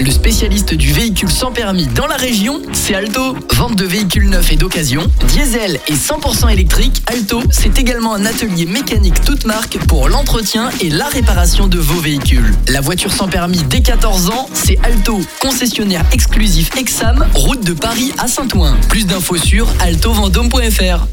Le spécialiste du véhicule sans permis dans la région, c'est Alto. Vente de véhicules neufs et d'occasion, diesel et 100% électrique, Alto, c'est également un atelier mécanique toute marque pour l'entretien et la réparation de vos véhicules. La voiture sans permis dès 14 ans, c'est Alto, concessionnaire exclusif Exam, route de Paris à Saint-Ouen. Plus d'infos sur altovendôme.fr.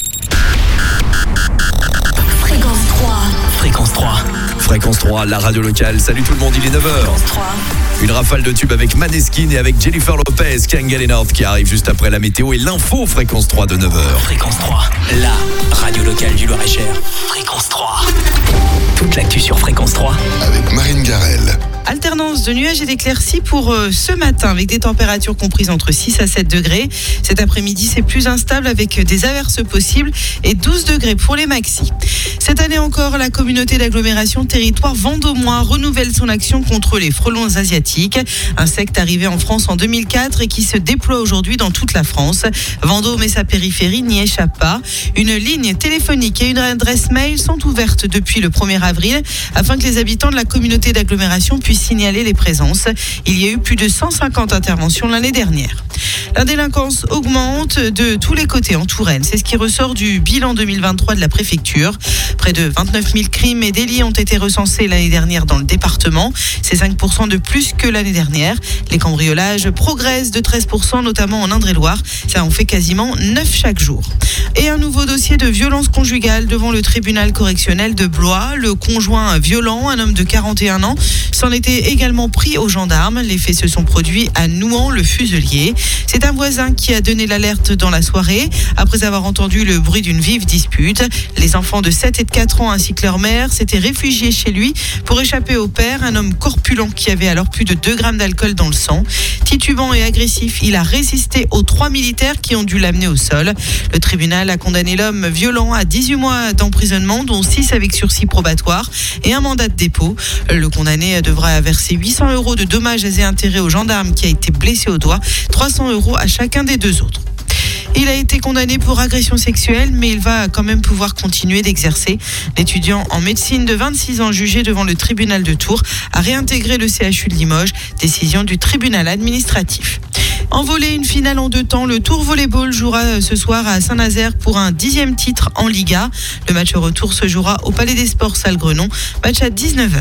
Fréquence 3. Fréquence 3. Fréquence 3, la radio locale. Salut tout le monde, il est 9h. Fréquence 3. Une rafale de tubes avec Maneskin et avec Jennifer Lopez, Can't Get Enough qui arrive juste après la météo et l'info Fréquence 3 de 9h. Fréquence 3, la radio locale du Loir-et-Cher. Fréquence 3. Toute l'actu sur Fréquence 3. Avec Marine Garel. Alternance de nuages et d'éclaircies pour ce matin avec des températures comprises entre 6 à 7 degrés. Cet après-midi, c'est plus instable avec des averses possibles et 12 degrés pour les maxis. Cette année encore, la communauté d'agglomération territoire vendômois renouvelle son action contre les frelons asiatiques. Insecte arrivé en France en 2004 et qui se déploie aujourd'hui dans toute la France. Vendôme et sa périphérie n'y échappent pas. Une ligne téléphonique et une adresse mail sont ouvertes depuis le 1er avril afin que les habitants de la communauté d'agglomération puissent signaler les présences. Il y a eu plus de 150 interventions l'année dernière. La délinquance augmente de tous les côtés en Touraine. C'est ce qui ressort du bilan 2023 de la préfecture. Près de 29 000 crimes et délits ont été recensés l'année dernière dans le département. C'est 5% de plus que l'année dernière. Les cambriolages progressent de 13%, notamment en Indre-et-Loire. Ça en fait quasiment 9 chaque jour. Et un nouveau dossier de violence conjugale devant le tribunal correctionnel de Blois. Le conjoint violent, un homme de 41 ans, s'en était également pris aux gendarmes. Les faits se sont produits à Nouan-le-Fuselier. C'est un voisin qui a donné l'alerte dans la soirée après avoir entendu le bruit d'une vive dispute. Les enfants de 7 et de 4 ans ainsi que leur mère s'étaient réfugiés chez lui pour échapper au père, un homme corpulent qui avait alors plus de 2 grammes d'alcool dans le sang. Titubant et agressif, il a résisté aux 3 militaires qui ont dû l'amener au sol. Le tribunal a condamné l'homme violent à 18 mois d'emprisonnement, dont 6 avec sursis probatoire et un mandat de dépôt. Le condamné devra verser 800 € de dommages et intérêts au gendarme qui a été blessé au doigt, 300 € à chacun des 2 autres. Il a été condamné pour agression sexuelle, mais il va quand même pouvoir continuer d'exercer. L'étudiant en médecine de 26 ans jugé devant le tribunal de Tours a réintégré le CHU de Limoges, décision du tribunal administratif. En volley, une finale en 2 temps. Le Tour Volleyball jouera ce soir à Saint-Nazaire pour un 10e titre en Liga. Le match retour se jouera au Palais des Sports Salle-Grenon. Match à 19h.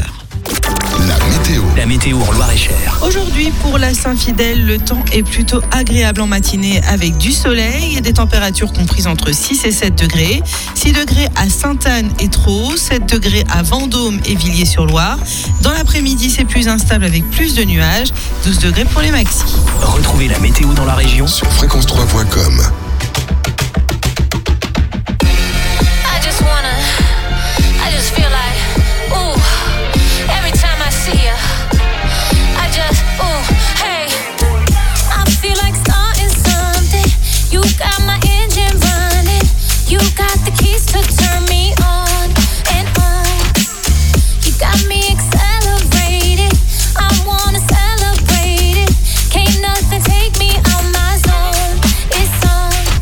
La météo en Loir-et-Cher. Aujourd'hui, pour la Saint-Fidèle, le temps est plutôt agréable en matinée avec du soleil et des températures comprises entre 6 et 7 degrés. 6 degrés à Sainte-Anne et Traux, 7 degrés à Vendôme et Villiers-sur-Loire. Dans l'après-midi, c'est plus instable avec plus de nuages, 12 degrés pour les maxis. Retrouvez la météo dans la région sur fréquence3.com. Take me out my zone. It's on.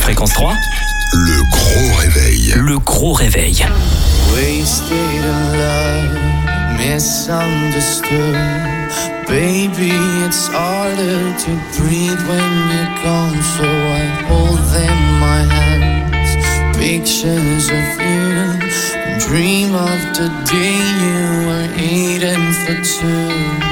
Fréquence 3, le gros réveil. Le gros réveil. Wasted in love, misunderstood. Baby, it's harder to breathe when you're gone. So I hold in my hands pictures of you. Dream of the day you were eating for two.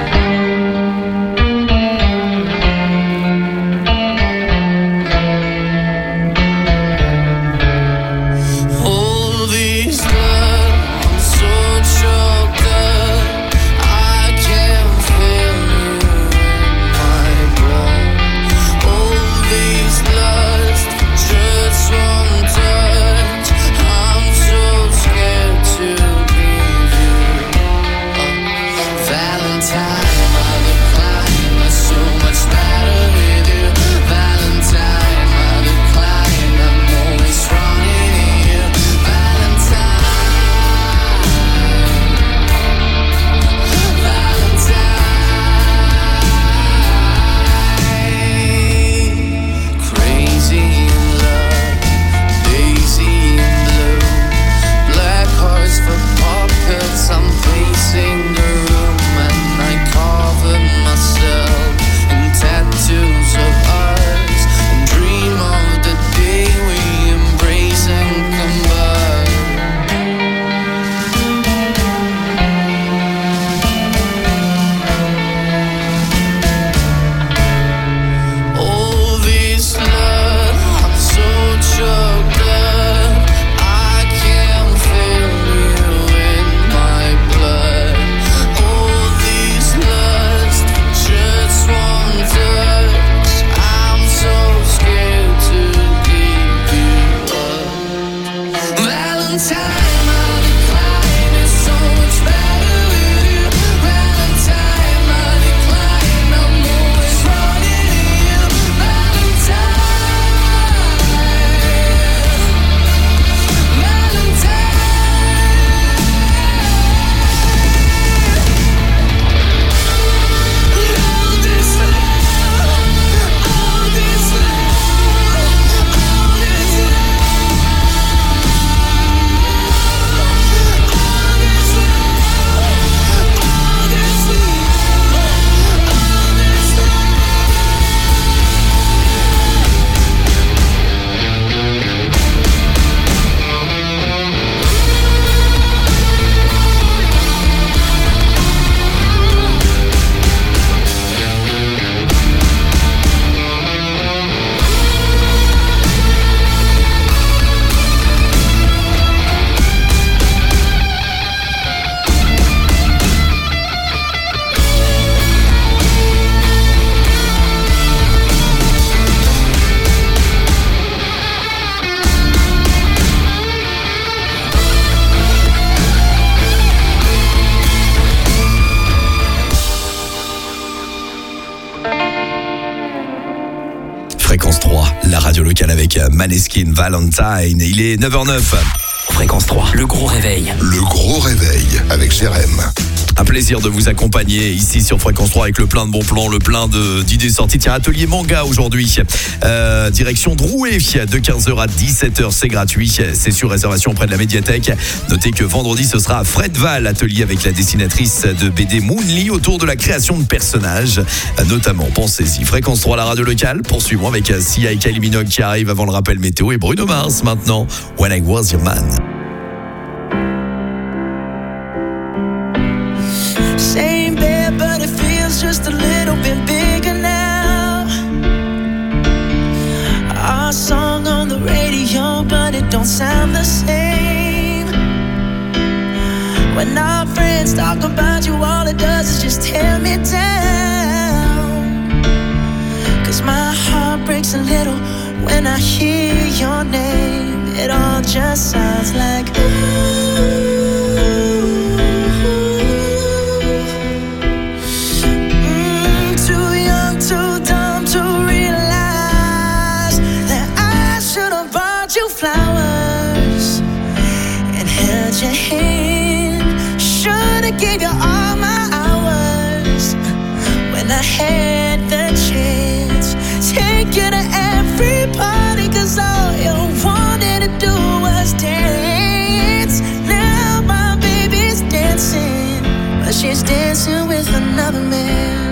Fréquence 3, la radio locale avec Maneskin, Valentine. Il est 9h09. Fréquence 3, le gros réveil. Le gros réveil avec Jérém. Un plaisir de vous accompagner ici sur Fréquence 3 avec le plein de bons plans, le plein d'idées sorties. Tiens, atelier manga aujourd'hui. Direction Drouet de 15h à 17h. C'est gratuit. C'est sur réservation auprès de la médiathèque. Notez que vendredi, ce sera à Fredval, atelier avec la dessinatrice de BD Moonly autour de la création de personnages. Notamment, pensez-y. Fréquence 3, la radio locale. Poursuivons avec Sia et Kylie Minogue qui arrive avant le rappel météo et Bruno Mars maintenant. When I Was Your Man. Same bed, but it feels just a little bit bigger now. Our song on the radio, but it don't sound the same. When our friends talk about you, all it does is just tear me down. 'Cause my heart breaks a little when I hear your name. It all just sounds like ooh. Flowers and held your hand. Should've gave you all my hours when I had the chance. Take you to every party 'cause she's dancing with another man.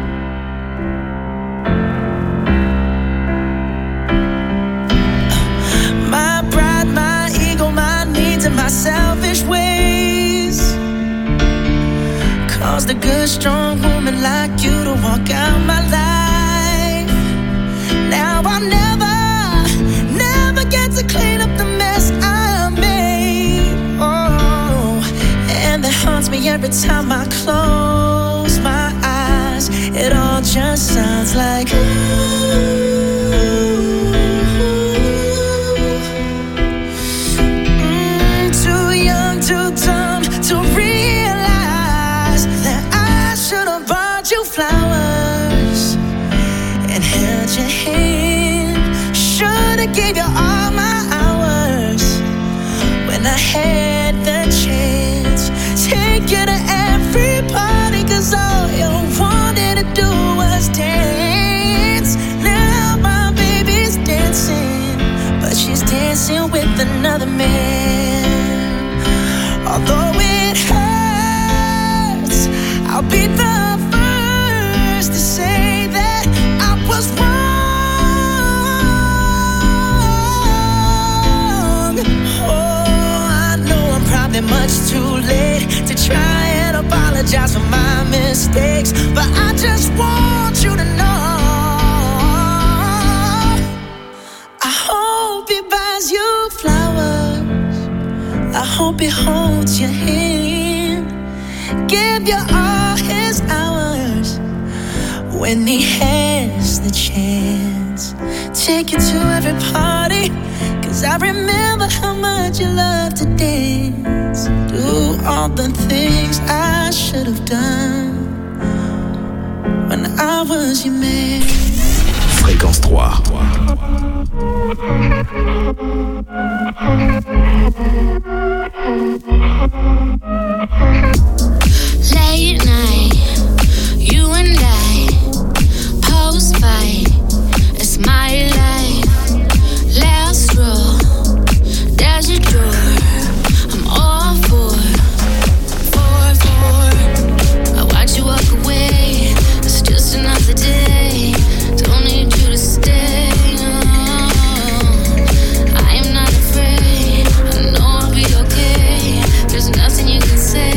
My pride, my ego, my needs, and my selfish ways caused a good, strong woman like you to walk out my life. Now I'll never get to clean up the mess I made. Oh, and that haunts me every time I close my eyes. It all just sounds like too young, too dumb to realize that I should have bought you flowers and held your hand. Should've gave you all my hours when I had the chance. Take you to every party, 'cause all you wanted to do was dance. Now my baby's dancing, but she's dancing with another man. Although it hurts, I'll be the first to say that I was wrong. Oh, I know I'm probably much too late to try and apologize for my mistakes, but I just want you to know I hope he buys you flowers. I hope he holds your hand, give you all his hours when he has the chance. Take you to every party, 'cause I remember how much you love to dance. Do all the things I should have done when I was your man. Fréquence 3. Late night, you and I, post-fight, it's my life. Last row, there's your door, I'm all for. I watch you walk away, it's just another day, don't need you to stay. I am not afraid, I know I'll be okay, there's nothing you can say.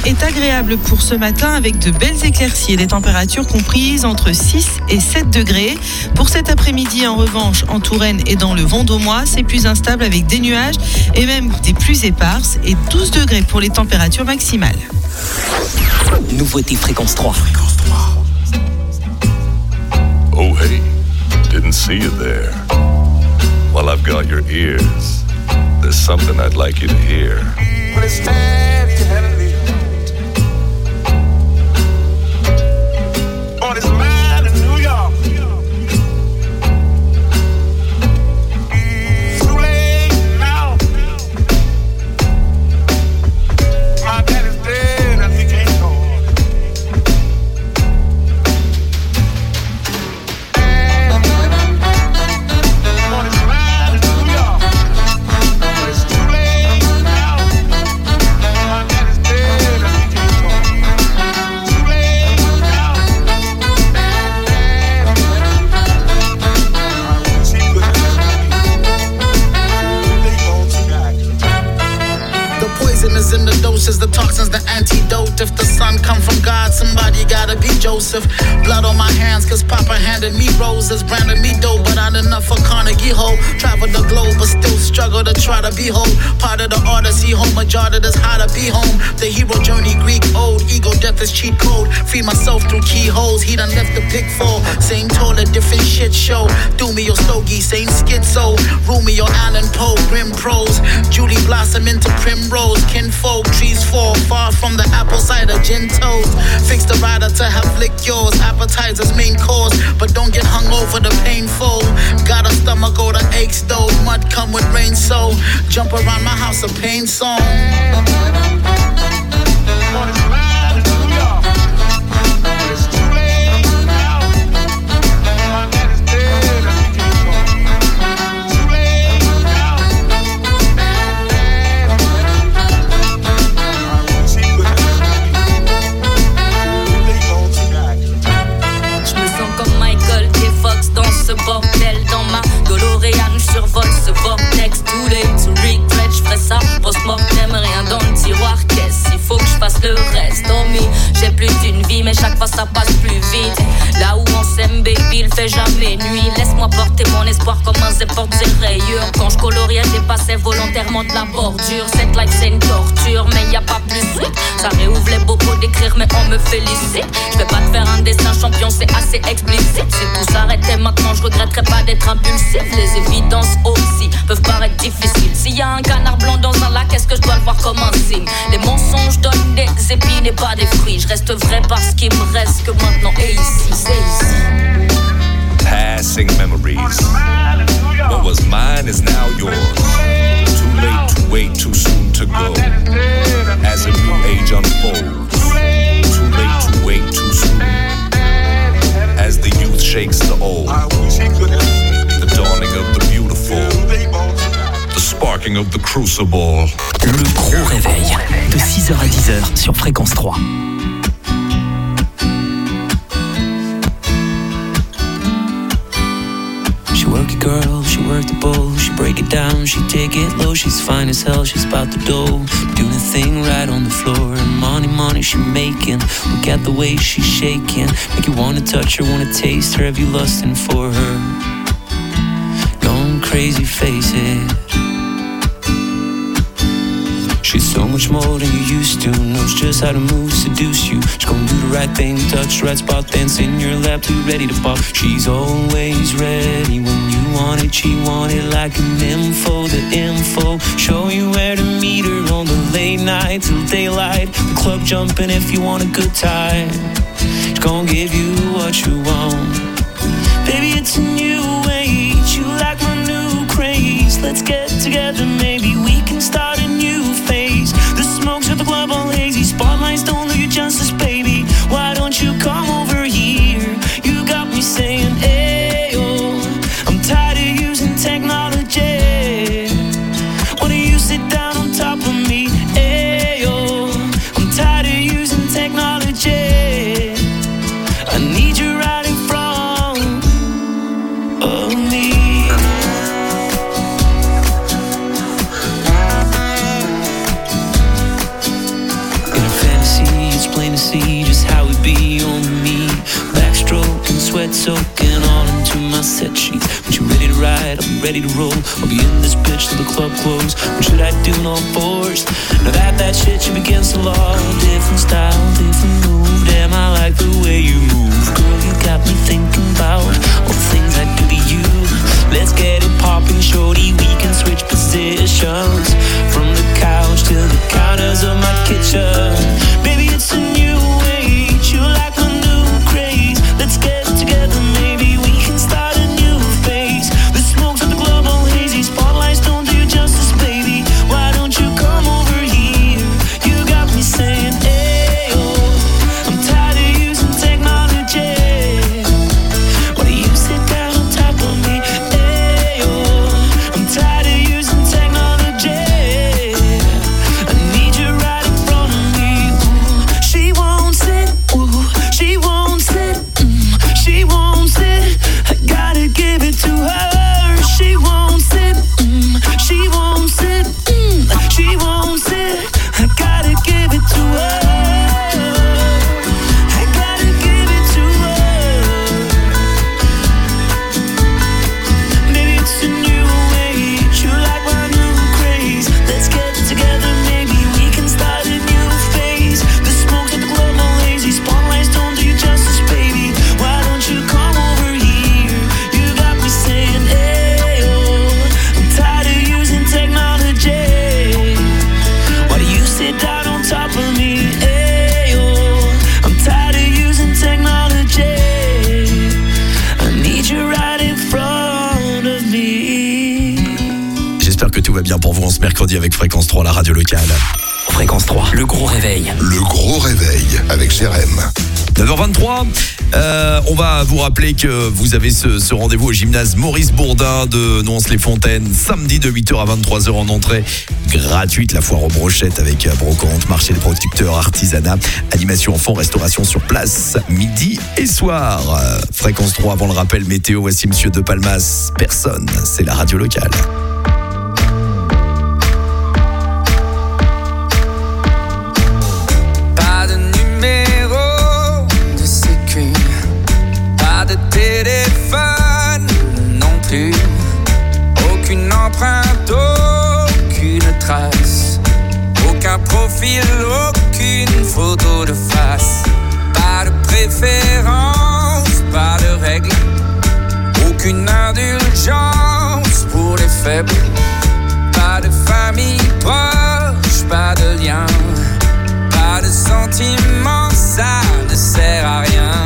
est agréable pour ce matin avec de belles éclaircies et des températures comprises entre 6 et 7 degrés. Pour cet après-midi, en revanche, en Touraine et dans le Vendômois, c'est plus instable avec des nuages et même des pluies éparses et 12 degrés pour les températures maximales. Nouveauté Fréquence 3. Oh hey, didn't see you there. Well, I've got your ears. There's something I'd like you to hear. When it's heavy, heavy on his mind in New York. Too late now. My daddy's dead and he can't talk. On his mind in New York. But it's too late now. My daddy's dead and he can't talk. Too late now. I wish he could have they gon' tonight. The poison is in the doses, the toxins, the antidote. If the sun come from God, somebody gotta be Joseph. Blood on my hands, cause Papa handed me roses. Branded me dope, but not enough for Carnegie Hall. Travel the globe, but still struggle to try to be whole. Part of the Odyssey, home majority that's how to be home. The hero journey, Greek old. Ego death is cheat code. Free myself through keyholes. He done left the pitfall. Same toilet, different shit show. Do me your stogie, same schizo. Rumi or Allen Poe, grim prose. Judy blossom into primrose. Kinfolk, trees fall far from the apple cider gin toast. Fix the rider to have lick yours. Appetizers, main course, but don't get hung over the painful. Got a stomach or the aches though. Mud come with rain, so jump around my house a pain song. On his mind in New York. But it's too late now. My daddy's dead and he can't talk. Too late now. I wish he could have they gon' tonight. Je me sens comme Michael J. Fox dans ce bordel. Dans ma DeLorean, je survole ce vortex. Too late to regret, je ferais ça post-mortem. Rien dans le tiroir, qu'est-ce il faut que je fasse le reste. Oh me, j'ai plus d'une vie, mais chaque fois ça passe plus vite. Là où on s'aime, baby, il fait jamais nuit. Laisse-moi porter mon espoir comme un zé porte ses rayures. Quand je coloriais, dépassais volontairement de la bordure. Cette life c'est une torture, mais y a pas plus sweet. Ça réouvre les bobos d'écrire, mais on me félicite. Je vais pas te faire un dessin champion, c'est assez explicite. Si tout s'arrêtait maintenant, je regretterais pas d'être impulsif. Les évidences aussi peuvent paraître difficiles. S'il y a un canard blanc dans un lac, est-ce que je dois le voir comme un signe? Les mensonges donnent des épines et pas des fruits. Je reste vrai parce qu'il me reste que maintenant et ici, c'est ici. Passing memories. What was mine is now yours. Too late to wait, too soon to go. As a new age unfolds. Too late to wait, too soon. As the youth shakes the old. The dawning of the beautiful. The sparking of the crucible. Le gros réveil de 6h à 10h sur Fréquence 3. She work it, girl, she work the bowl. She break it down, she take it low. She's fine as hell, she's about the dough. Doing a thing right on the floor. And money she making. Look at the way she's shaking. Make you wanna touch her, wanna taste her. Have you lusting for her? Going crazy, face it. She's so much more than you used to. Knows just how to move, seduce you. She's gonna do the right thing, touch the right spot, dance in your lap, too ready to pop. She's always ready when you want it. She want it like an info, the info. Show you where to meet her on the late night till daylight. The club jumping if you want a good time. She's gonna give you what you want. Baby, it's a new age. You like my new craze. Let's get together, maybe we can start a new phase. The smokes at the club all hazy. Spotlights don't do you justice, baby. Why don't you come over here? You got me saying, hey, oh, I'm tired of using technology. Why don't you sit down on top of me? Hey, oh, I'm tired of using technology. I need you right in front. blood soaking all into my set sheets. When you're ready to ride, I'll be ready to roll. I'll be in this bitch till the club close. What should I do on all fours? Now that shit you against the law. Different style, different move. Damn, I like the way you move. Girl, you got me thinking about all the things I do to you. Let's get it popping, shorty. We can switch positions from the couch to the counters of my kitchen. Baby, it's a new age. You like my new craze. Let's get together, maybe we can start a new phase. The smokes of the club all hazy. Spotlights don't do you justice, baby. Why don't you come over here? You got me saying, hey, oh, I'm tired of using technology. Why do you sit down on top of me? Hey, oh, I'm tired of using technology. I need you right in front of me. Ooh, she won't sit. Ooh, she won't sit. She won't sit. I gotta give it to her. She won't sit. She won't sit. She won't sit. I gotta give it to her. I gotta give it to her. Maybe it's a new age. You like my new craze. Let's get together, maybe we can start a new phase. The smokes at the club all lazy. Spotlights don't do you justice, baby. Why don't you come over here? You got me saying, hey, oh, I'm tired of using technology. Why do you sit down on top of me? Hey, oh, I'm tired of using technology. I need you right in front of me. J'espère que tout va bien pour vous en ce mercredi avec Fréquence 3, la radio locale. Fréquence 3, le gros réveil. Le gros réveil avec Jérém. 9h23, on va vous rappeler que vous avez ce rendez-vous au gymnase Maurice Bourdin de Noance-les-Fontaines, samedi de 8h à 23h en entrée gratuite, la foire aux brochettes avec brocante, marché des producteurs, artisanat, animation enfants, restauration sur place, midi et soir. Fréquence 3, avant le rappel météo, voici Monsieur De Palmas, personne, c'est la radio locale. Pas de numéro de sécu, pas de téléphone non plus, aucune empreinte, aucune trace, aucun profil, aucune photo de face, pas de préférence, pas de règle, aucune indulgence pour les faibles, pas de famille proche, pas de lien, pas de sentiments, ça ne sert à rien.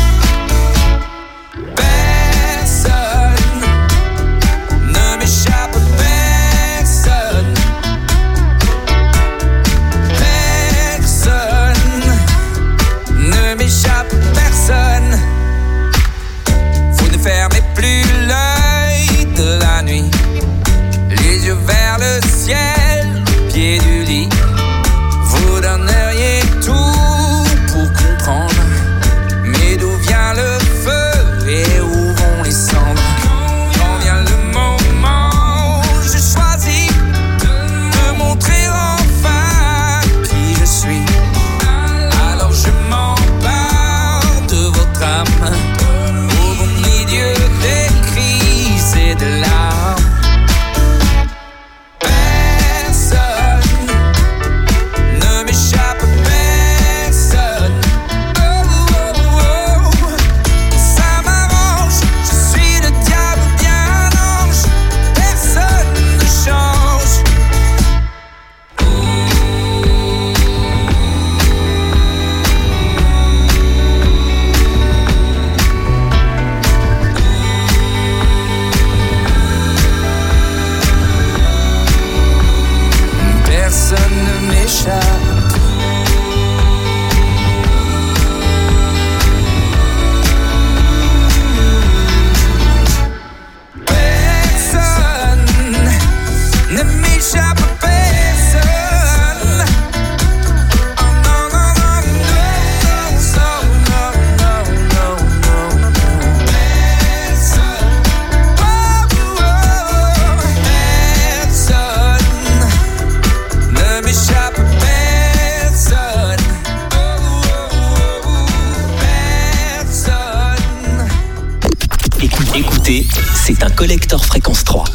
Personne ne m'échappe, personne. Personne ne m'échappe, personne. Vous ne fermez plus l'œil de la nuit. Écoutez, c'est un collector fréquence 3.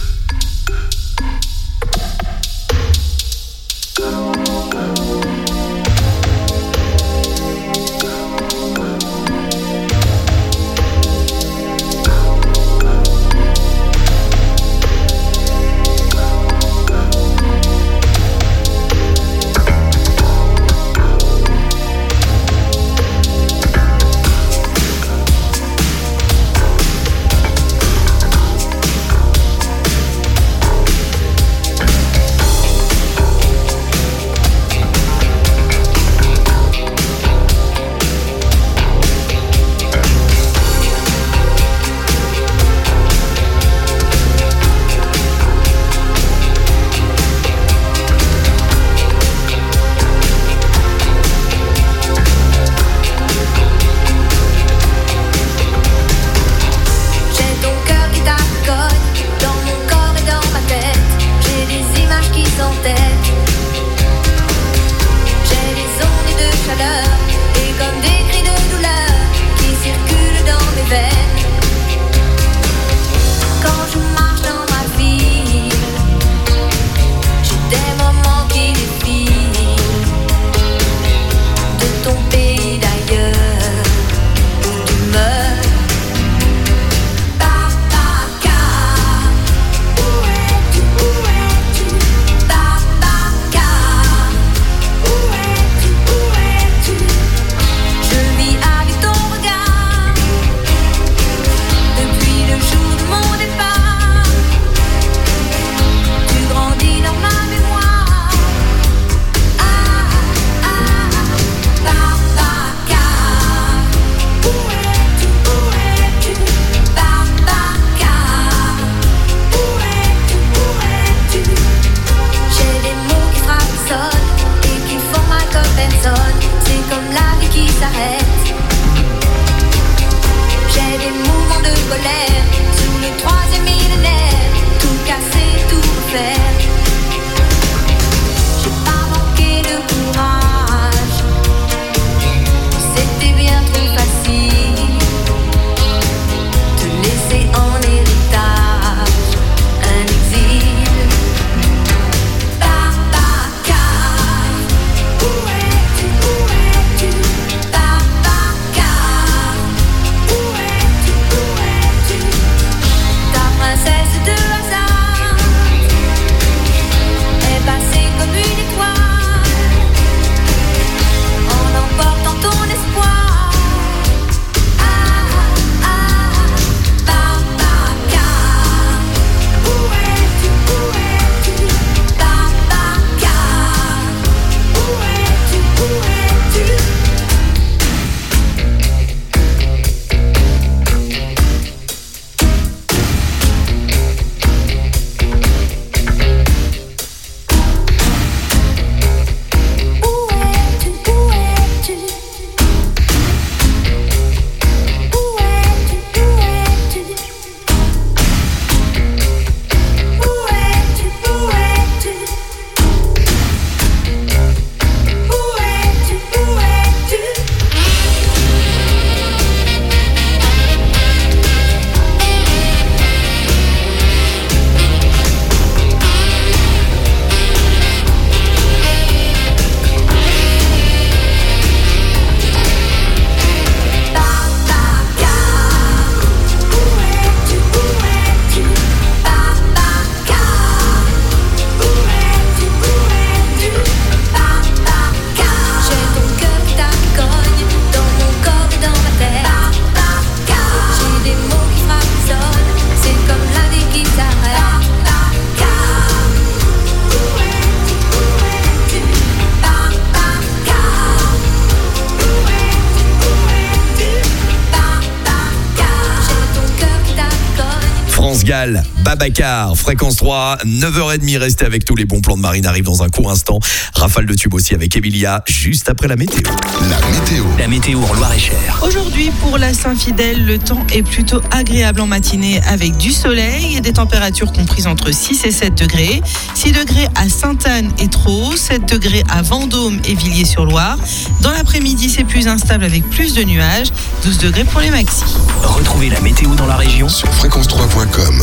France Gall, Babacar, Fréquence 3, 9h30, restez avec tous les bons plans de Marine arrive dans un court instant. Rafale de tube aussi avec Emilia, juste après la météo. La météo en Loir-et-Cher. Aujourd'hui, pour la Saint-Fidèle, le temps est plutôt agréable en matinée avec du soleil et des températures comprises entre 6 et 7 degrés. 6 degrés à Sainte-Anne et Traux, 7 degrés à Vendôme et Villiers-sur-Loire. Dans l'après-midi, c'est plus instable avec plus de nuages, 12 degrés pour les maxis. Retrouvez la météo dans la région sur fréquence3.com.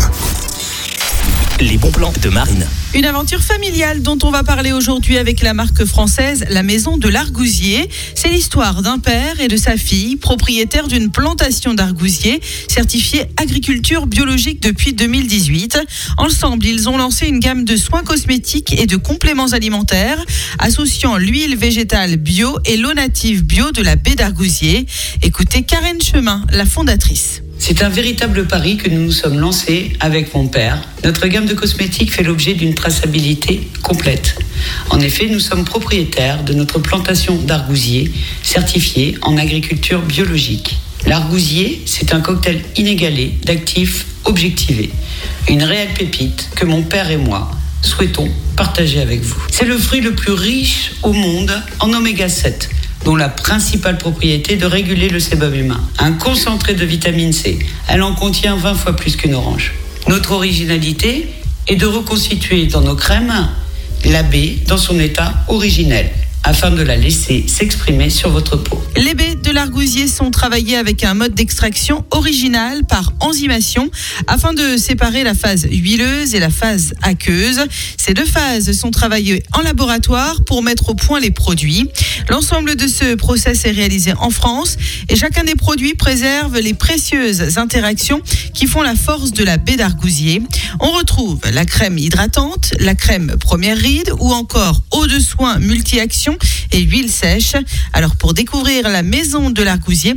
Les bons plans de Marine. Une aventure familiale dont on va parler aujourd'hui avec la marque française La Maison de l'Argousier. C'est l'histoire d'un père et de sa fille, propriétaires d'une plantation d'argousiers certifiée agriculture biologique depuis 2018. Ensemble, ils ont lancé une gamme de soins cosmétiques et de compléments alimentaires associant l'huile végétale bio et l'eau native bio de la baie d'Argousier. Écoutez Karen Chemin, la fondatrice. C'est un véritable pari que nous nous sommes lancés avec mon père. Notre gamme de cosmétiques fait l'objet d'une traçabilité complète. En effet, nous sommes propriétaires de notre plantation d'argousiers certifiée en agriculture biologique. L'argousier, c'est un cocktail inégalé d'actifs objectivés. Une réelle pépite que mon père et moi souhaitons partager avec vous. C'est le fruit le plus riche au monde en oméga 7. Dont la principale propriété est de réguler le sébum humain. Un concentré de vitamine C. Elle en contient 20 fois plus qu'une orange. Notre originalité est de reconstituer dans nos crèmes la baie dans son état originel, afin de la laisser s'exprimer sur votre peau. Les baies de l'argousier sont travaillées avec un mode d'extraction original par enzymation afin de séparer la phase huileuse et la phase aqueuse. Ces deux phases sont travaillées en laboratoire pour mettre au point les produits. L'ensemble de ce process est réalisé en France et chacun des produits préserve les précieuses interactions qui font la force de la baie d'argousier. On retrouve la crème hydratante, la crème première ride ou encore eau de soin multi-action et huile sèche. Alors pour découvrir la Maison de l'Argousier,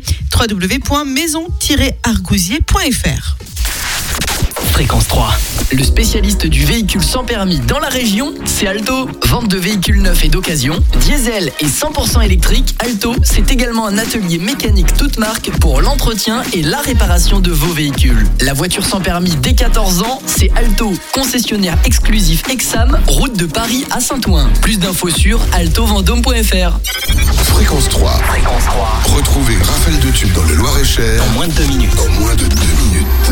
www.maison-argousier.fr. Fréquence 3. Le spécialiste du véhicule sans permis dans la région, c'est Alto. Vente de véhicules neufs et d'occasion, diesel et 100% électrique, Alto, c'est également un atelier mécanique toute marque pour l'entretien et la réparation de vos véhicules. La voiture sans permis dès 14 ans, c'est Alto, concessionnaire exclusif Exam, route de Paris à Saint-Ouen. Plus d'infos sur altovendôme.fr. Fréquence 3. Fréquence 3. Retrouvez Rafale de tube dans le Loir-et-Cher En moins de 2 minutes. en moins de 2 minutes.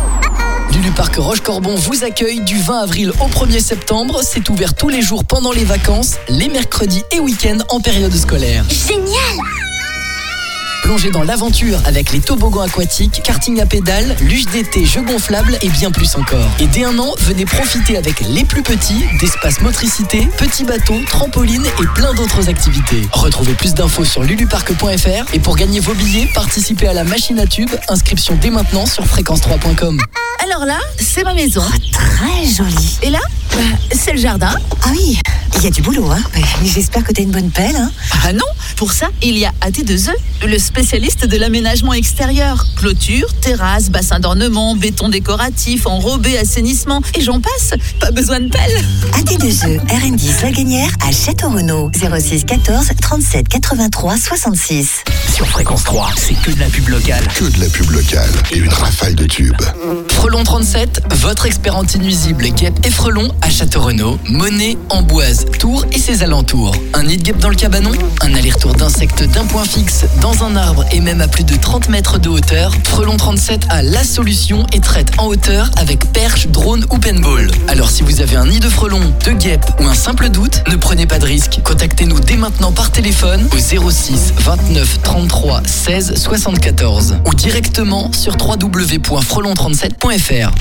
Lulu Parc Roche-Corbon vous accueille du 20 avril au 1er septembre. C'est ouvert tous les jours pendant les vacances, les mercredis et week-ends en période scolaire. Génial! Plongez dans l'aventure avec les toboggans aquatiques, karting à pédales, luge d'été, jeux gonflables et bien plus encore. Et dès 1 an, venez profiter avec les plus petits d'espace motricité, petits bateaux, trampolines et plein d'autres activités. Retrouvez plus d'infos sur luluparc.fr et pour gagner vos billets, participez à la machine à tubes. Inscription dès maintenant sur fréquence3.com. Alors là, c'est ma maison. Très jolie. Et là, c'est le jardin. Ah oui, il y a du boulot, hein. Mais j'espère que t'as une bonne pelle, hein. Ah non, pour ça, il y a AT2E, le spécialiste de l'aménagement extérieur. Clôture, terrasse, bassin d'ornement, béton décoratif, enrobé, assainissement, et j'en passe. Pas besoin de pelle. AT2E, RN10 La Gagnère à Château-Renaud. 06 14 37 83 66. Sur Fréquence 3, c'est que de la pub locale. Que de la pub locale et une rafale de tubes. Frelon 37, votre expert anti-nuisible guêpe et frelon à Château-Renaud, Monet, Amboise, Tours et ses alentours. Un nid de guêpe dans le cabanon, un aller-retour d'insectes d'un point fixe dans un arbre et même à plus de 30 mètres de hauteur. Frelon 37 a la solution et traite en hauteur avec perche, drone ou paintball. Alors si vous avez un nid de frelon, de guêpe ou un simple doute, ne prenez pas de risque. Contactez-nous dès maintenant par téléphone au 06 29 33 16 74 ou directement sur www.frelon37.fr.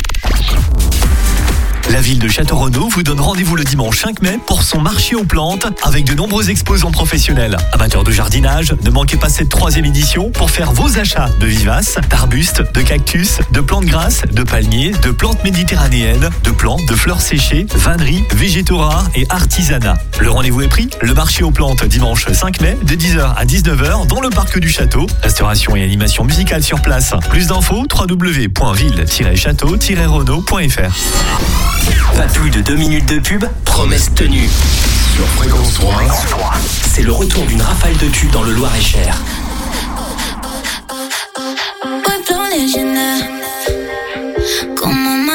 La ville de Château-Renaud vous donne rendez-vous le dimanche 5 mai pour son marché aux plantes avec de nombreux exposants professionnels. Amateurs de jardinage, ne manquez pas cette 3e édition pour faire vos achats de vivaces, d'arbustes, de cactus, de plantes grasses, de palmiers, de plantes méditerranéennes, de plantes, de fleurs séchées, vanneries, végétaux rares et artisanat. Le rendez-vous est pris, le marché aux plantes dimanche 5 mai de 10h à 19h dans le parc du château. Restauration et animation musicale sur place. Plus d'infos www.ville-château-renaud.fr. Pas plus de 2 minutes de pub, promesse tenue. Sur Fréquence 3, c'est le retour d'une rafale de tubes dans le Loir-et-Cher. Voy por leyenda, como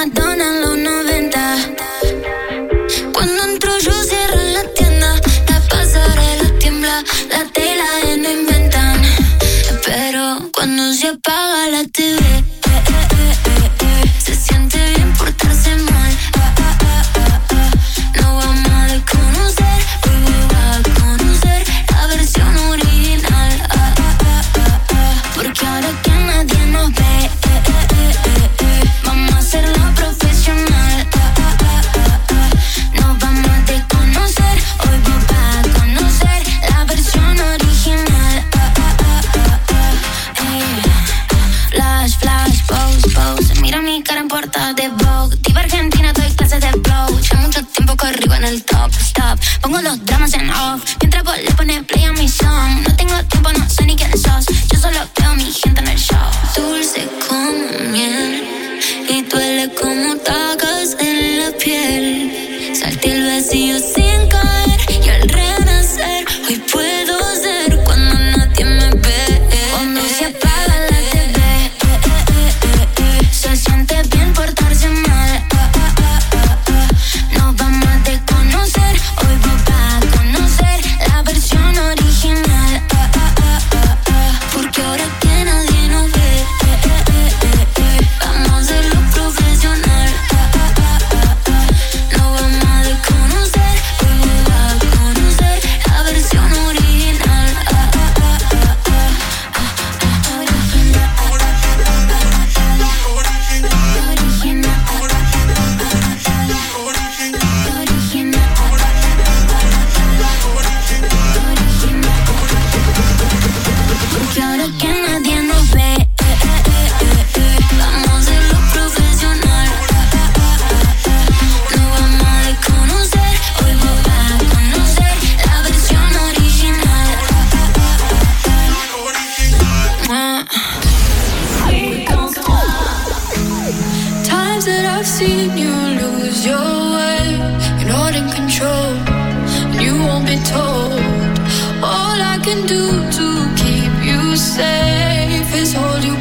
cara en portada de Vogue. Diva argentina, doy clases de flow. Ya mucho tiempo corrigo en el top, stop. Pongo los dramas en off, mientras vos le pones play a mi song. No tengo tiempo, no sé ni quién sos. Yo solo veo a mi gente en el show. Dulce como miel y duele como tacas en la piel. Salté el vacío sin caer y al renacer hoy puedo ser cuando nadie me ve. Cuando se apaga la TV, se siente bien portarse mal. Nos vamos a desconocer, hoy vos vas a conocer la versión original. Porque ahora que nadie nos ve, vamos a hacerlo profesional. Nos vamos a desconocer, hoy vos vas a conocer la versión original. Porque ahora que nadie nos ve, vamos a hacerlo profesional. Nos vamos a desconocer, hoy vos vas a conocer la versión original. Times that I've seen you lose your way, you're not in control, and you won't be told. All I can do to keep you safe is hold you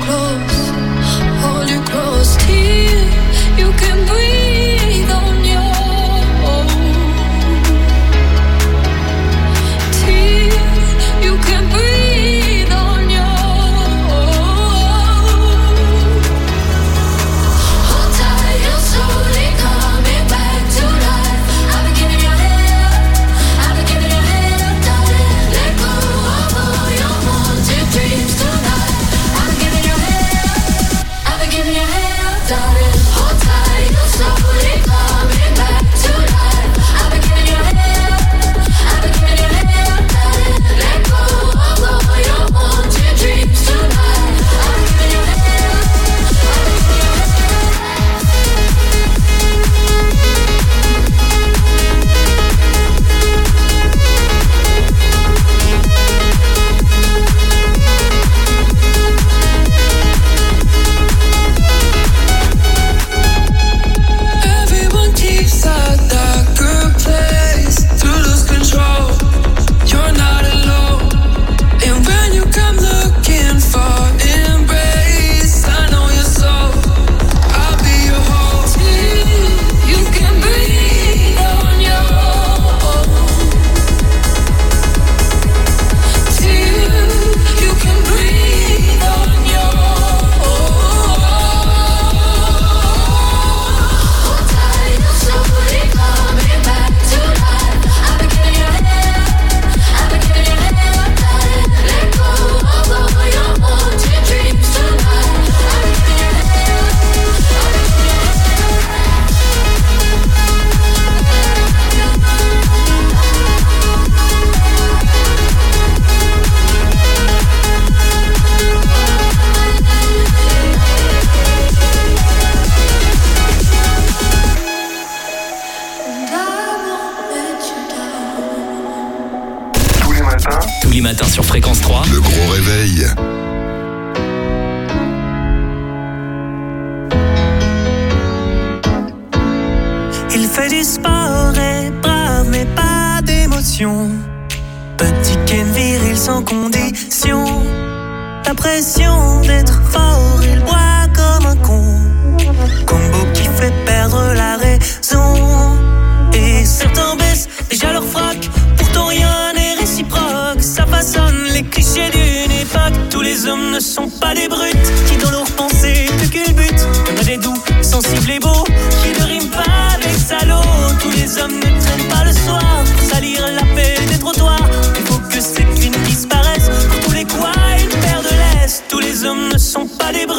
close till you can breathe on your own. Till you can breathe on your own. Hold tight, you're slowly coming back to life. I've been giving your head up, darling. Let go of all your haunted dreams tonight. I've been giving your head up, darling. Hold tight, you're slowly coming back to life. I've been giving your head up, darling. Let go of all your haunted dreams tonight. I've been giving your head up. Everyone keeps a darker place to lose control. You're not alone. And when you come looking for embrace, I know your soul. I'll be your home till you can breathe on your own. Till you can breathe on your own. Hold tight, you're slowly coming back to life. I've been giving your head up, darling. Let go of all your haunted dreams tonight. I've been giving your head up. Tous les matins sur Fréquence 3. Le gros réveil. Il fait du sport, est brave mais pas d'émotion. Petit Ken viril sans condition. La pression d'être fort, il boit comme un con. Combo qui fait perdre la raison. Et certains baissent déjà leur frac. Pourtant rien n'est réciproque. Ça façonne les clichés d'une époque. Tous les hommes ne sont pas des brutes qui dans leurs pensées te culbutent. On a des doux, sensibles et beaux qui ne riment pas avec salaud. Tous les hommes ne traînent pas le soir pour salir la paix des trottoirs. Il faut que ces crimes disparaissent. Pour tous les quoi, une paire de laisse. Tous les hommes ne sont pas des brutes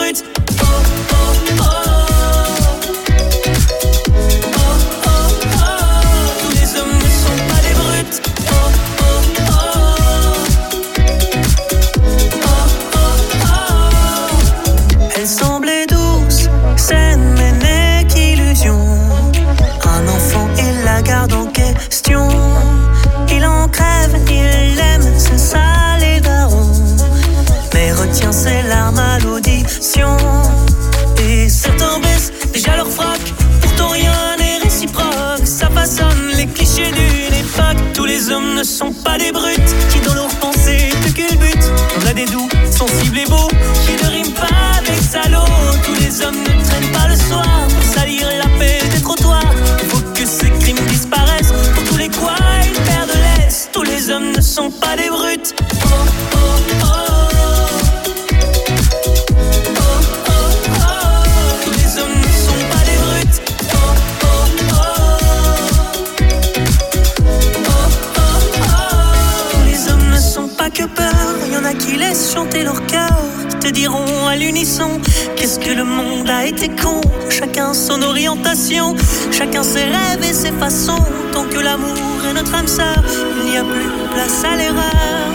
parce que le monde a été con. Chacun son orientation, chacun ses rêves et ses façons. Tant que l'amour est notre âme sœur, il n'y a plus place à l'erreur.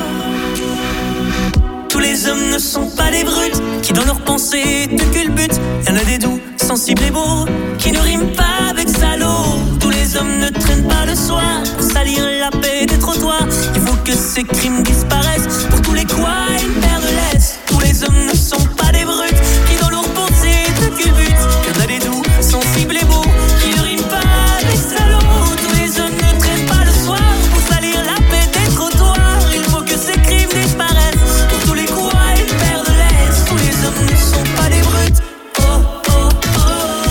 Tous les hommes ne sont pas des brutes qui dans leurs pensées te culbutent. Y'en a des doux, sensibles et beaux qui ne riment pas avec salaud. Tous les hommes ne traînent pas le soir pour salir la paix des trottoirs. Il faut que ces crimes disparaissent. Pour tous les quoi une paire de laisse. Tous les hommes ne sont pas des brutes qui dans leurs pensées te culbutent. Y'en a des doux, sensibles et beaux qui ne riment pas avec salaud. Tous les hommes ne traînent pas le soir pour salir la paix des trottoirs. Il faut que ces crimes disparaissent. Pour tous les quoi une paire de laisse. Tous les hommes ne sont pas des brutes. Oh, oh, oh.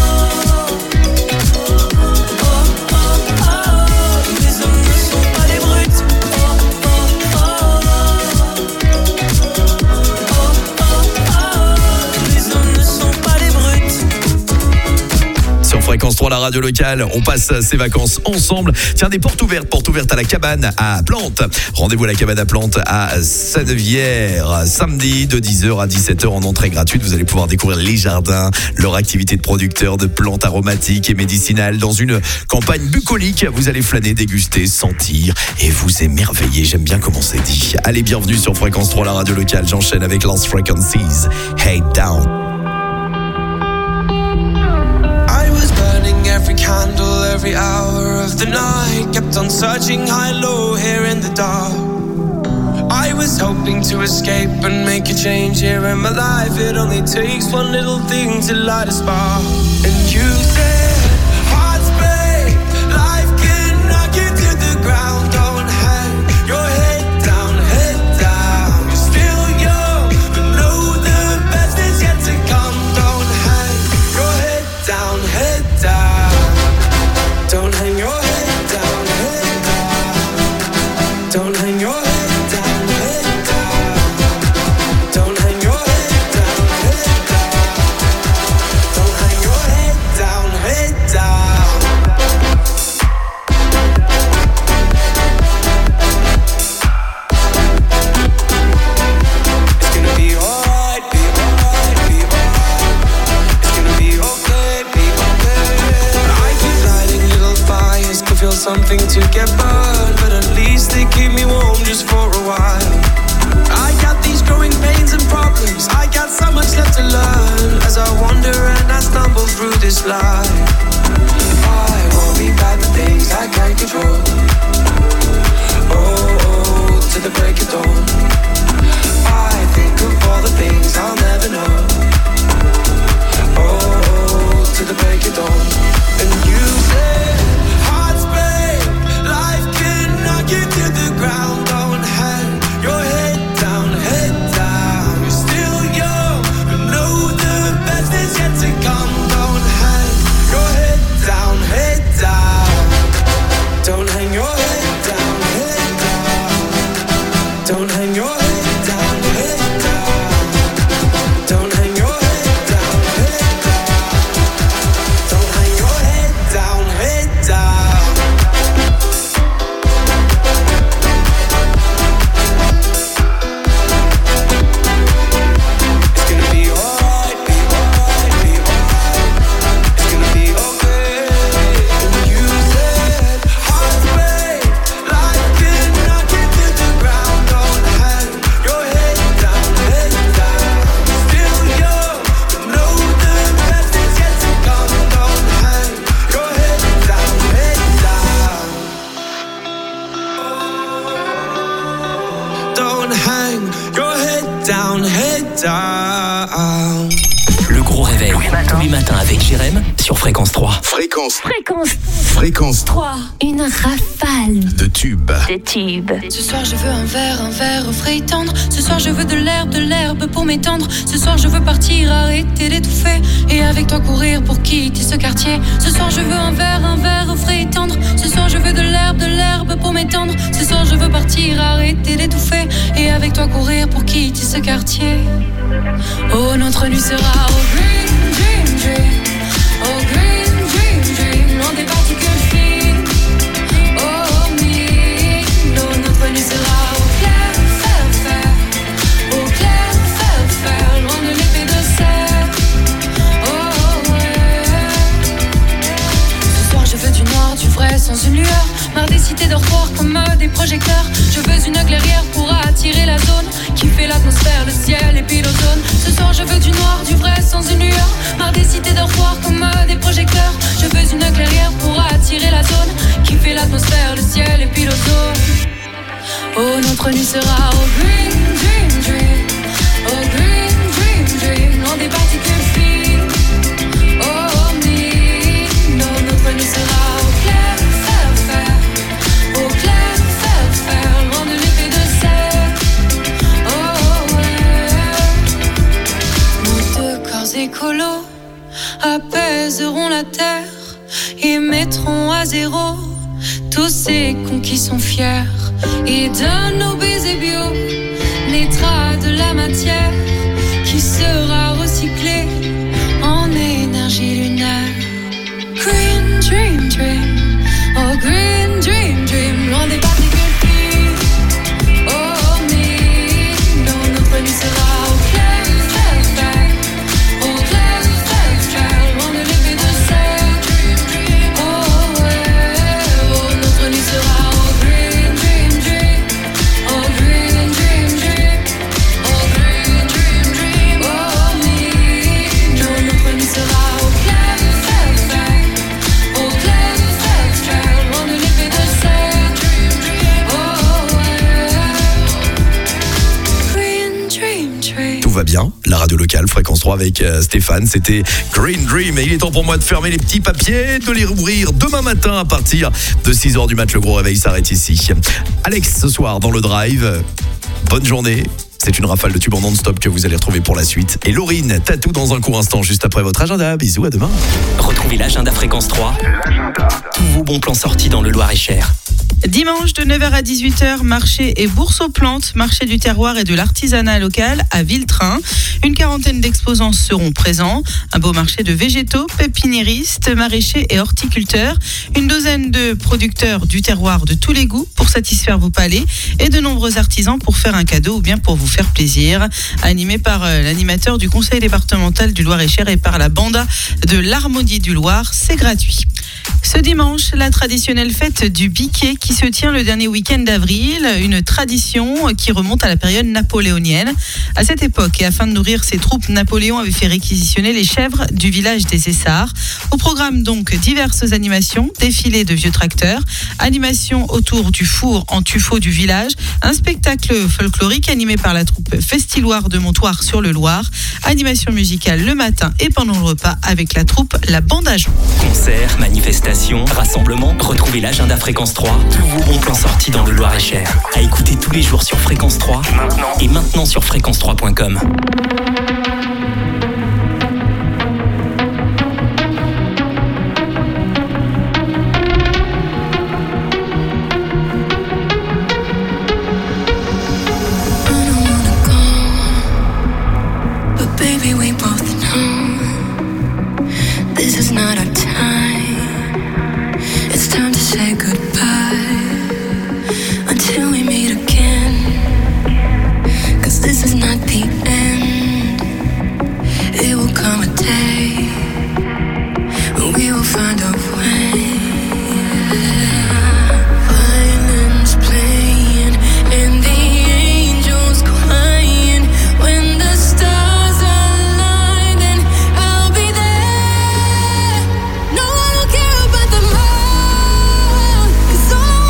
Fréquence 3, la radio locale, on passe ces vacances ensemble. Tiens, des portes ouvertes à la cabane à Plantes. Rendez-vous à la cabane à Plantes à Sanevière, samedi de 10h à 17h en entrée gratuite. Vous allez pouvoir découvrir les jardins, leur activité de producteur de plantes aromatiques et médicinales dans une campagne bucolique. Vous allez flâner, déguster, sentir et vous émerveiller. J'aime bien comment c'est dit. Allez, bienvenue sur Fréquence 3, la radio locale. J'enchaîne avec Lost Frequencies. Hey Down. Every candle, every hour of the night, kept on searching high, low, here in the dark. I was hoping to escape and make a change here in my life. It only takes one little thing to light a spark. And you said, hearts break, life can knock you to the ground. Don't hang your head down, head down. You're still young, but know the best is yet to come. Don't hang your head down, head down. Don't hang your head down, head down. Don't hang your head down, head down. Don't hang your head down, head down. Don't hang your head down, head down. It's gonna be alright, be alright, be alright. It's gonna be okay, be okay. I keep lighting little fires, could feel something to get burned, but at least they keep me warm just for a while. I got these growing pains and problems, I got so much left to learn as I wander and I stumble through this life. I worry about the things I can't control. Oh, to the break of dawn. I think of all the things I'll never know. Oh, to the break of dawn. And you said, hearts break, life can knock you to the ground. Don't hang your head down, head down. You're still young, but know the best is yet to come. Don't hang your head down, head down. Don't hang your head down, head down. Don't hang your head down, head down. Don't hang your head down, head down. Don't hang your head down, head down. It's gonna be alright, be alright, be alright. It's gonna be okay. And you said, hearts break, life can knock you to the ground. Don't hang your head down, head down. Still young, but know the best is yet to come. Don't hang your head down, head down. Don't hang your head down, head down. Le gros réveil, tous les matins avec Jérém sur Fréquence 3. Fréquence 3. Une rafale de tubes. Ce soir je veux un verre frais et tendre. Ce soir je veux de l'herbe pour m'étendre. Ce soir je veux partir, arrêter d'étouffer et avec toi courir pour quitter ce quartier. Ce soir je veux un verre frais et tendre. Ce soir je veux de l'herbe pour m'étendre. Ce soir je veux partir, arrêter d'étouffer et avec toi courir pour quitter ce quartier. Oh, notre nuit sera au green dream dream. Oh, green dream dream. Loin des particules fines. Oh, me. Oh, notre nuit sera au clair fer fer. Au clair fer fer. Loin de l'épée de serre. des cités dortoirs comme des projecteurs. Je veux une clairière pour attirer la zone qui fait l'atmosphère, le ciel et puis l'ozone. Ce soir je veux du noir, du vrai sans une lueur. Marre des cités dortoirs comme des projecteurs. Je veux une clairière pour attirer la zone qui fait l'atmosphère, le ciel et puis l'ozone. Oh, notre nuit sera au green dream dream. Oh, green dream dream. Loin des particules fines. Oh, me. Non, notre nuit sera au clair faire. Au clair faire. Loin de l'effet de serre. Oh, ouais. Nos deux corps écolos apaiseront la terre et mettront à zéro tous ces cons qui sont fiers. Et de nos baisers bio naîtra de la matière qui sera recyclée en énergie lunaire. Green dream dream, oh green dream dream, loin des particules fines. Oh me, non, notre nuit sera au clair faire. Au clair faire, loin de l'effet de serre. Oh ouais, oh notre nuit sera au green dream dream. Oh green dream dream. Oh green dream dream. Oh me, non, notre nuit sera au clair faire. Au clair faire, loin de l'effet de serre. Oh ouais, green dream dream. Tout va bien, la radio locale, Fréquence 3 avec Stéphane, c'était Green Dream. Et il est temps pour moi de fermer les petits papiers, de les rouvrir demain matin à partir de 6h du mat. Le gros réveil s'arrête ici. Alex, ce soir dans le drive, bonne journée. C'est une rafale de tubes en non-stop que vous allez retrouver pour la suite. Et Laurine, Tatou dans un court instant, juste après votre agenda. Bisous, à demain. Retrouvez l'agenda Fréquence 3. Tous vos bons plans sortis dans le Loir-et-Cher. Dimanche de 9h à 18h, marché et bourse aux plantes, marché du terroir et de l'artisanat local à Villetrain. Une quarantaine d'exposants seront présents. Un beau marché de végétaux, pépiniéristes, maraîchers et horticulteurs. Une douzaine de producteurs du terroir de tous les goûts pour satisfaire vos palais et de nombreux artisans pour faire un cadeau ou bien pour vous faire plaisir. Animé par l'animateur du conseil départemental du Loir-et-Cher et par la banda de l'Harmonie du Loir, c'est gratuit. Ce dimanche, la traditionnelle fête du Biquet qui se tient le dernier week-end d'avril, une tradition qui remonte à la période napoléonienne. À cette époque, et afin de nourrir ses troupes, Napoléon avait fait réquisitionner les chèvres du village des Essarts. Au programme donc diverses animations, défilés de vieux tracteurs, animations autour du four en tuffeau du village, un spectacle folklorique animé par la troupe Festiloire de Montoire sur le Loir, animation musicale le matin et pendant le repas avec la troupe La Bande à Jean. Concerts, manifestations, rassemblements, retrouvez l'agenda Fréquence 3. Tous vos bons plans sortis dans le Loir-et-Cher. À écouter tous les jours sur Fréquence 3 et maintenant sur fréquence3.com. No one will care about the more, 'cause all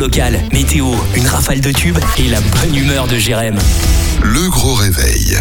local, météo, une rafale de tubes et la bonne humeur de Jérém. Le gros réveil.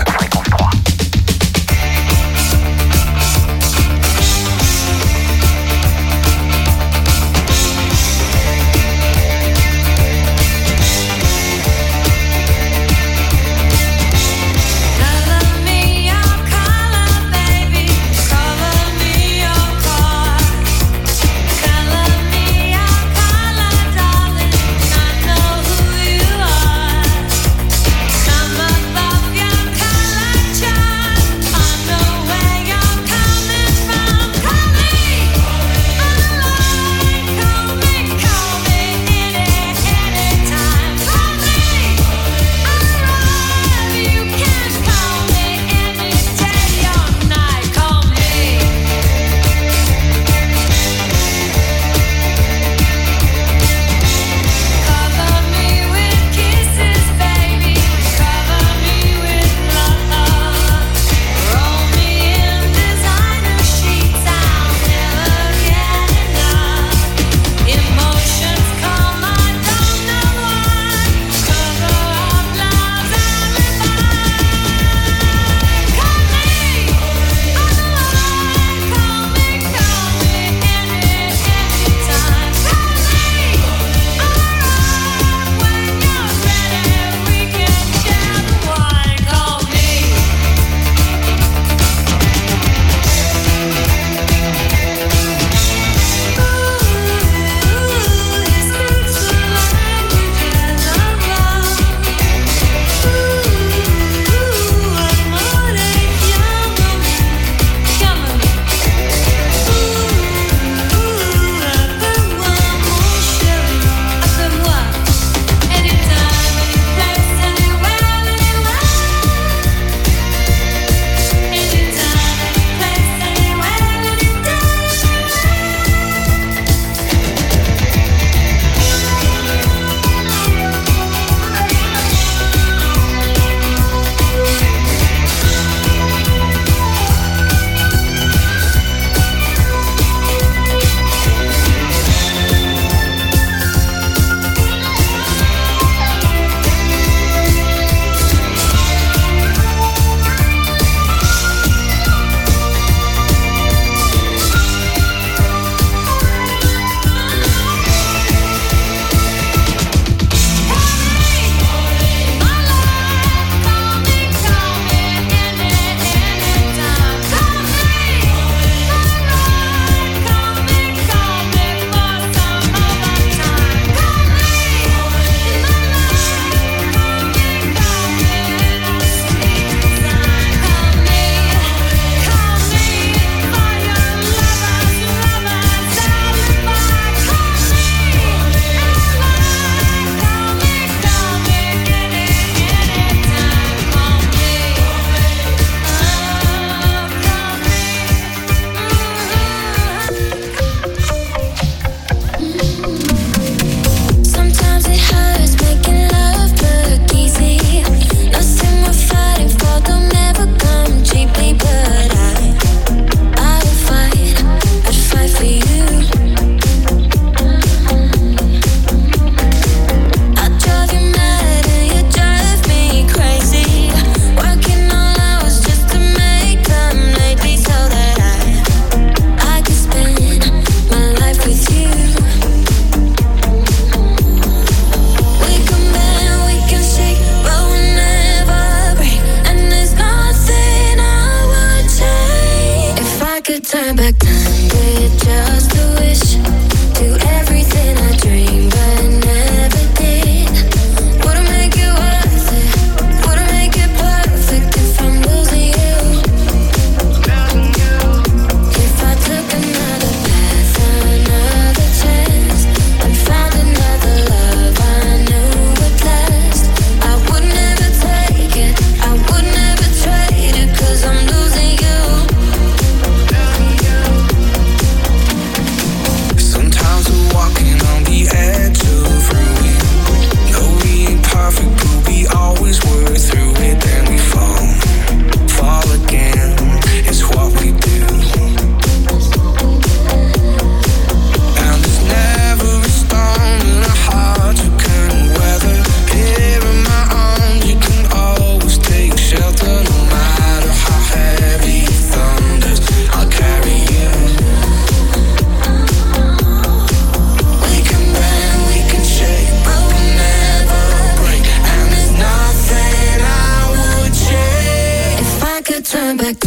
Walking on the edge of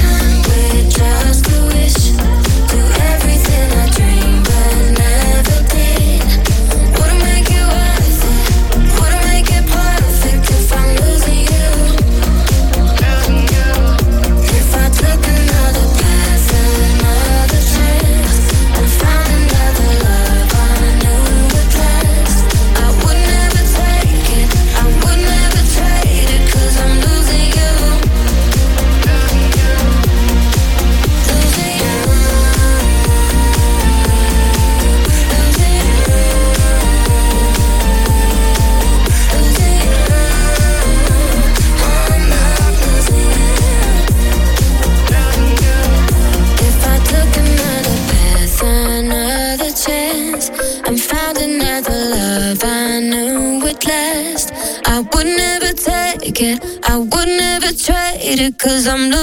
I would never take it, I would never trade it, 'cause I'm